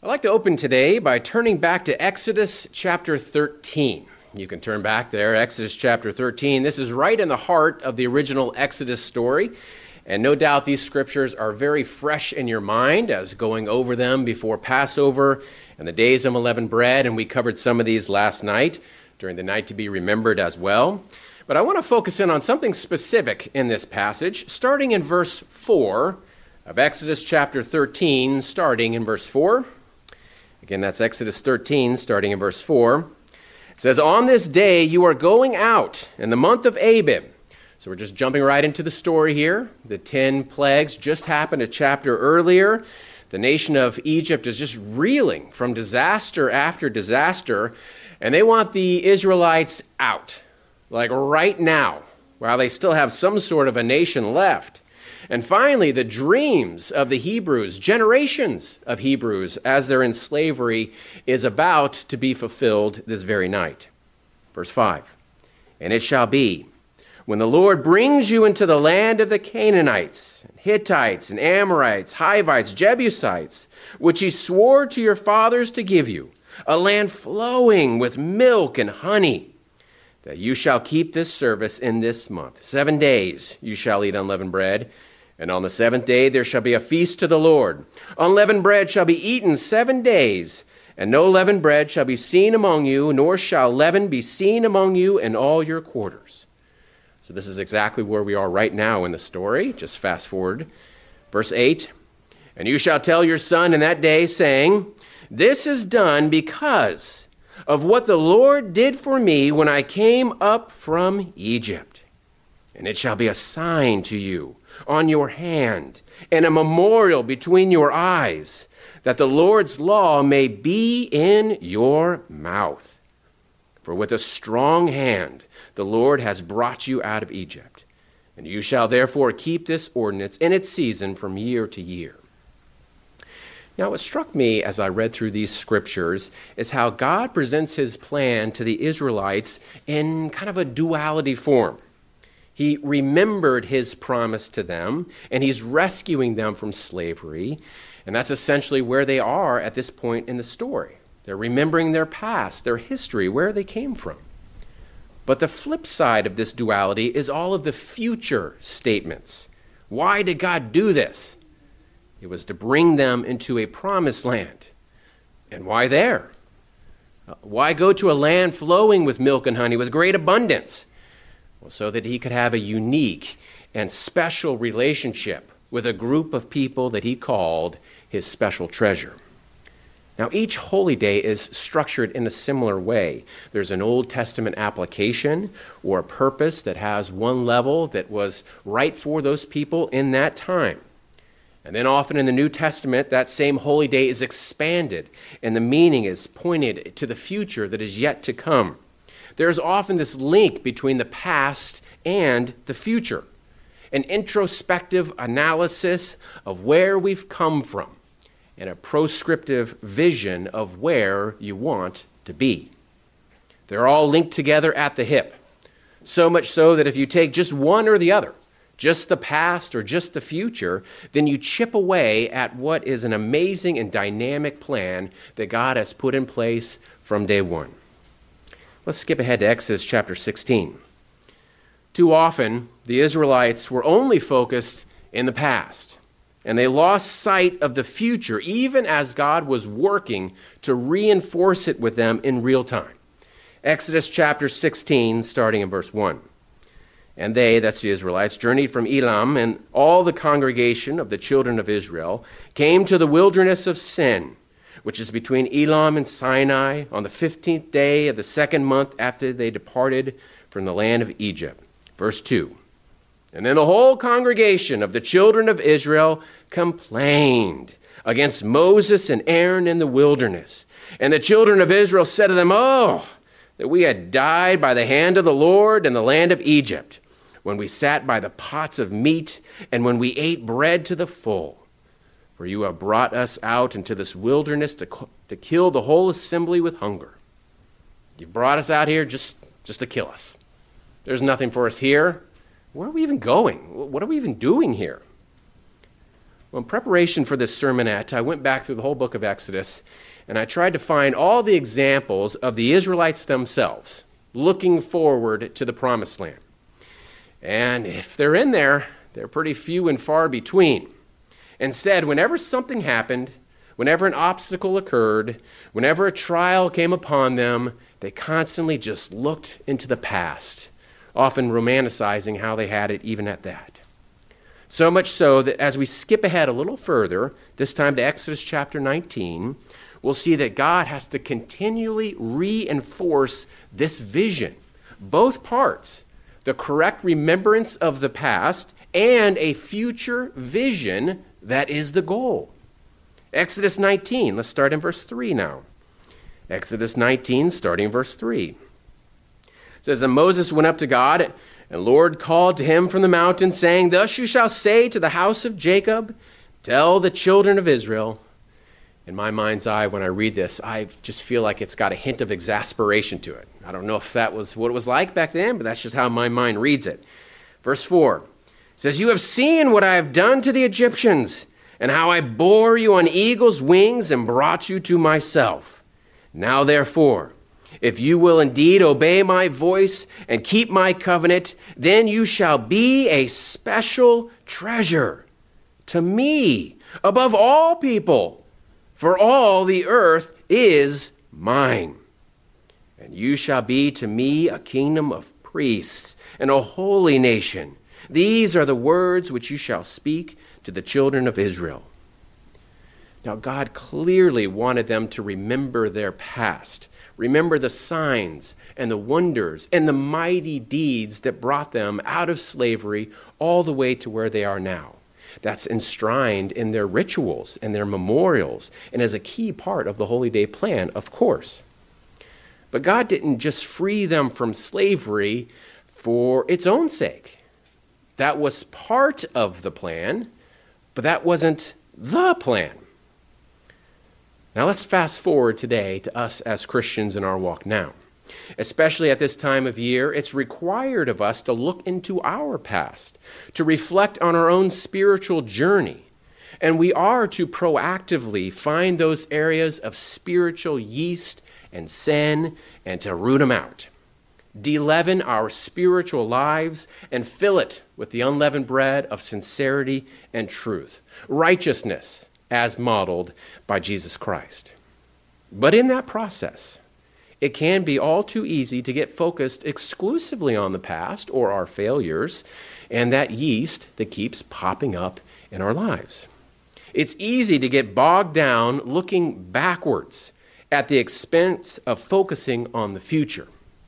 I'd like to open today by turning back to Exodus chapter 13. You can turn back there, Exodus chapter 13. This is right in the heart of the original Exodus story, and no doubt these scriptures are very fresh in your mind as going over them before Passover and the days of unleavened bread, and we covered some of these last night during the night to be remembered as well. But I want to focus in on something specific in this passage, starting in verse 4 of Exodus chapter 13, starting in verse 4. Again, that's Exodus 13, starting in verse 4. It says, "On this day you are going out in the month of Abib." So we're just jumping right into the story here. The 10 plagues just happened a chapter earlier. The nation of Egypt is just reeling from disaster after disaster, and they want the Israelites out, like right now, while they still have some sort of a nation left. And finally, the dreams of the Hebrews, generations of Hebrews, as they're in slavery, is about to be fulfilled this very night. Verse 5, "And it shall be, when the Lord brings you into the land of the Canaanites, Hittites, and Amorites, Hivites, Jebusites, which he swore to your fathers to give you, a land flowing with milk and honey, that you shall keep this service in this month. 7 days you shall eat unleavened bread, and on the 7th day there shall be a feast to the Lord. Unleavened bread shall be eaten 7 days, and no leavened bread shall be seen among you, nor shall leaven be seen among you in all your quarters." So this is exactly where we are right now in the story. Just fast forward. Verse 8, "And you shall tell your son in that day, saying, This is done because of what the Lord did for me when I came up from Egypt. And it shall be a sign to you on your hand, and a memorial between your eyes, that the Lord's law may be in your mouth. For with a strong hand the Lord has brought you out of Egypt, and you shall therefore keep this ordinance in its season from year to year." Now, what struck me as I read through these scriptures is how God presents his plan to the Israelites in kind of a duality form. He remembered his promise to them, and he's rescuing them from slavery. And that's essentially where they are at this point in the story. They're remembering their past, their history, where they came from. But the flip side of this duality is all of the future statements. Why did God do this? It was to bring them into a promised land. And why there? Why go to a land flowing with milk and honey with great abundance? Well, so that he could have a unique and special relationship with a group of people that he called his special treasure. Now, each holy day is structured in a similar way. There's an Old Testament application or a purpose that has one level that was right for those people in that time. And then often in the New Testament, that same holy day is expanded, and the meaning is pointed to the future that is yet to come. There's often this link between the past and the future, an introspective analysis of where we've come from, and a proscriptive vision of where you want to be. They're all linked together at the hip, so much so that if you take just one or the other, just the past or just the future, then you chip away at what is an amazing and dynamic plan that God has put in place from day one. Let's skip ahead to Exodus chapter 16. Too often, the Israelites were only focused in the past, and they lost sight of the future, even as God was working to reinforce it with them in real time. Exodus chapter 16, starting in verse 1. "And they," that's the Israelites, "journeyed from Elam, and all the congregation of the children of Israel came to the wilderness of Sin, which is between Elam and Sinai, on the 15th day of the 2nd month after they departed from the land of Egypt." Verse 2. "And then the whole congregation of the children of Israel complained against Moses and Aaron in the wilderness. And the children of Israel said to them, Oh, that we had died by the hand of the Lord in the land of Egypt, when we sat by the pots of meat, and when we ate bread to the full. For you have brought us out into this wilderness to kill the whole assembly with hunger." You've brought us out here just to kill us. There's nothing for us here. Where are we even going? What are we even doing here? Well, in preparation for this sermonette, I went back through the whole book of Exodus, and I tried to find all the examples of the Israelites themselves looking forward to the promised land. And if they're in there, they're pretty few and far between. Instead, whenever something happened, whenever an obstacle occurred, whenever a trial came upon them, they constantly just looked into the past, often romanticizing how they had it even at that. So much so that as we skip ahead a little further, this time to Exodus chapter 19, we'll see that God has to continually reinforce this vision, both parts, the correct remembrance of the past and a future vision that is the goal. Exodus 19, let's start in verse 3 now. Exodus 19, starting in verse 3. It says, "And Moses went up to God, and the Lord called to him from the mountain, saying, Thus you shall say to the house of Jacob, tell the children of Israel." In my mind's eye, when I read this, I just feel like it's got a hint of exasperation to it. I don't know if that was what it was like back then, but that's just how my mind reads it. Verse 4 says, "You have seen what I have done to the Egyptians, and how I bore you on eagle's wings and brought you to myself. Now therefore, if you will indeed obey my voice and keep my covenant, then you shall be a special treasure to me above all people, for all the earth is mine. And you shall be to me a kingdom of priests and a holy nation. These are the words which you shall speak to the children of Israel." Now, God clearly wanted them to remember their past, remember the signs and the wonders and the mighty deeds that brought them out of slavery all the way to where they are now. That's enshrined in their rituals and their memorials and as a key part of the Holy Day plan, of course. But God didn't just free them from slavery for its own sake. That was part of the plan, but that wasn't the plan. Now let's fast forward today to us as Christians in our walk now. Especially at this time of year, it's required of us to look into our past, to reflect on our own spiritual journey. And we are to proactively find those areas of spiritual yeast and sin and to root them out. De-leaven our spiritual lives and fill it with the unleavened bread of sincerity and truth, righteousness as modeled by Jesus Christ. But in that process, it can be all too easy to get focused exclusively on the past or our failures and that yeast that keeps popping up in our lives. It's easy to get bogged down looking backwards at the expense of focusing on the future.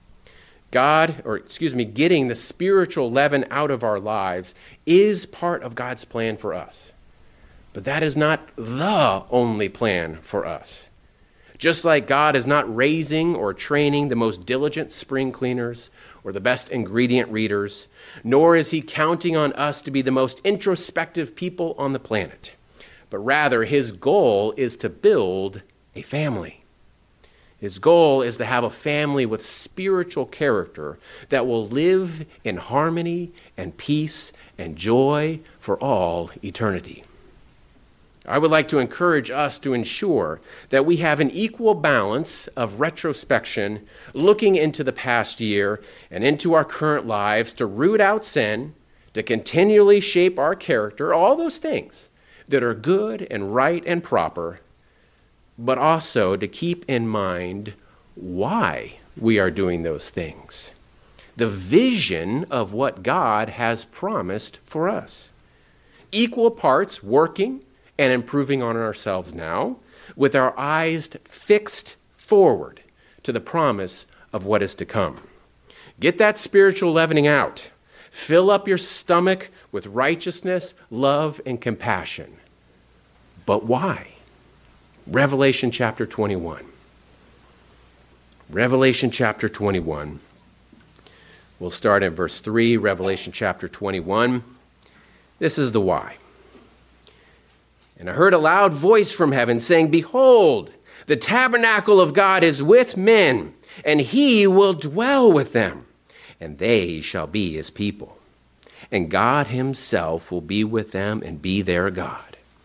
Getting the spiritual leaven out of our lives is part of God's plan for us. But that is not the only plan for us. Just like God is not raising or training the most diligent spring cleaners or the best ingredient readers, nor is he counting on us to be the most introspective people on the planet. But rather, his goal is to build a family. His goal is to have a family with spiritual character that will live in harmony and peace and joy for all eternity. I would like to encourage us to ensure that we have an equal balance of retrospection, looking into the past year and into our current lives to root out sin, to continually shape our character, all those things that are good and right and proper, but also to keep in mind why we are doing those things. The vision of what God has promised for us. Equal parts working and improving on ourselves now, with our eyes fixed forward to the promise of what is to come. Get that spiritual leavening out. Fill up your stomach with righteousness, love, and compassion. But why? Revelation chapter 21. Revelation chapter 21. We'll start at verse 3, Revelation chapter 21. This is the why. "And I heard a loud voice from heaven saying, Behold, the tabernacle of God is with men, and he will dwell with them, and they shall be his people. And God himself will be with them and be their God.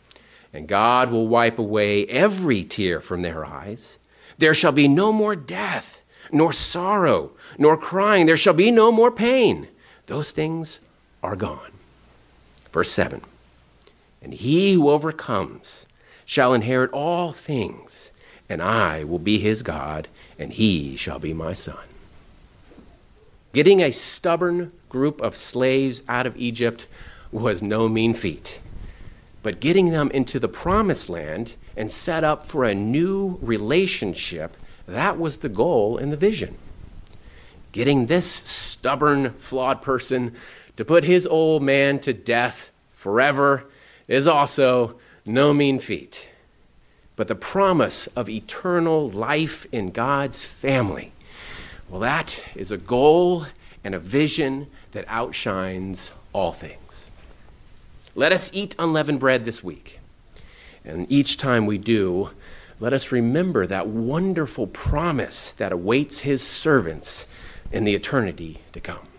and God will wipe away every tear from their eyes. There shall be no more death, nor sorrow, nor crying. There shall be no more pain. Those things are gone. Verse 7, and he who overcomes shall inherit all things, and I will be his God, and he shall be my son. Getting a stubborn group of slaves out of Egypt was no mean feat. But getting them into the promised land and set up for a new relationship, that was the goal and the vision. Getting this stubborn, flawed person to put his old man to death forever is also no mean feat. But the promise of eternal life in God's family, well, that is a goal and a vision that outshines all things. Let us eat unleavened bread this week. And each time we do, let us remember that wonderful promise that awaits his servants in the eternity to come.